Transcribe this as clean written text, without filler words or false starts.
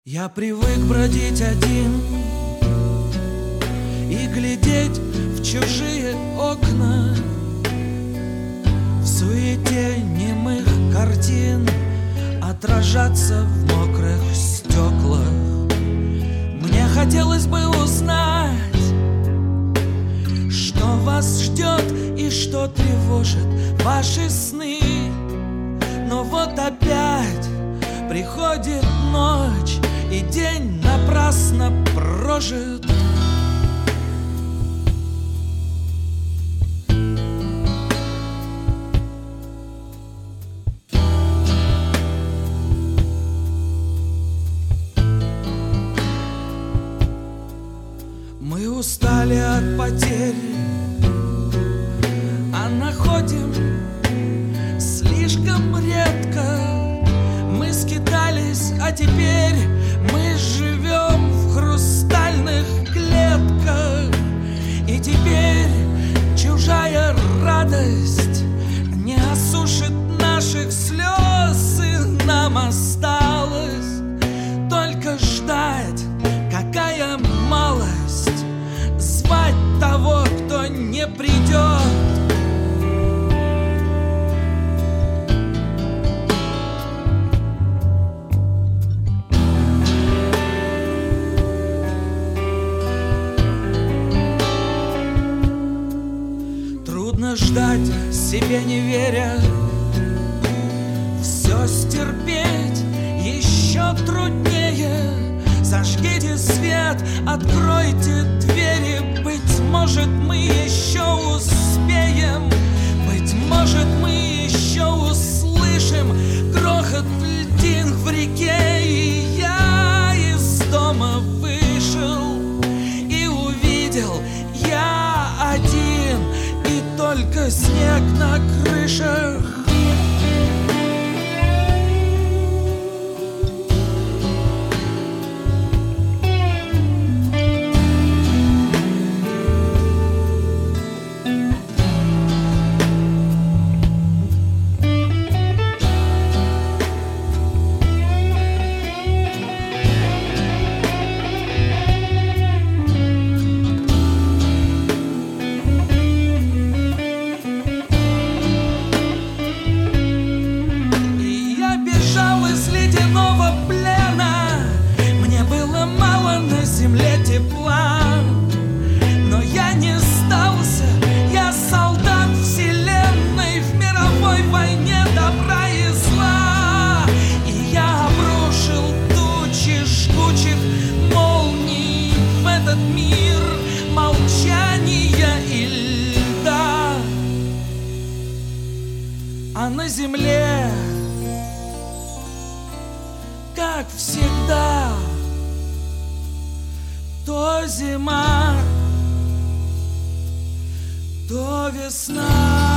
Я привык бродить один и глядеть в чужие окна, в суете немых картин отражаться в мокрых стеклах. Мне хотелось бы узнать, что вас ждет и что тревожит ваши сны. Но вот опять приходит ночь, и день напрасно прожит. Мы устали от потери, а находим слишком редко. Мы скитались, а теперь мы живем в хрустальных клетках. И теперь чужая радость не осушит наших слез, и нам осталось только ждать. Какая малость звать того, кто не придет. Трудно ждать, себе не веря, все стерпеть еще труднее. Зажгите свет, откройте двери. Быть может, мы еще успеем. Быть может, мы еще услышим грохот льдин в реке. И я из дома вышел и увидел я один, и только снег на крышах. Но я не сдался, я солдат вселенной в мировой войне добра и зла. И я обрушил тучи жгучих молний в этот мир молчания и льда. А на земле, как всегда, то зима, то весна.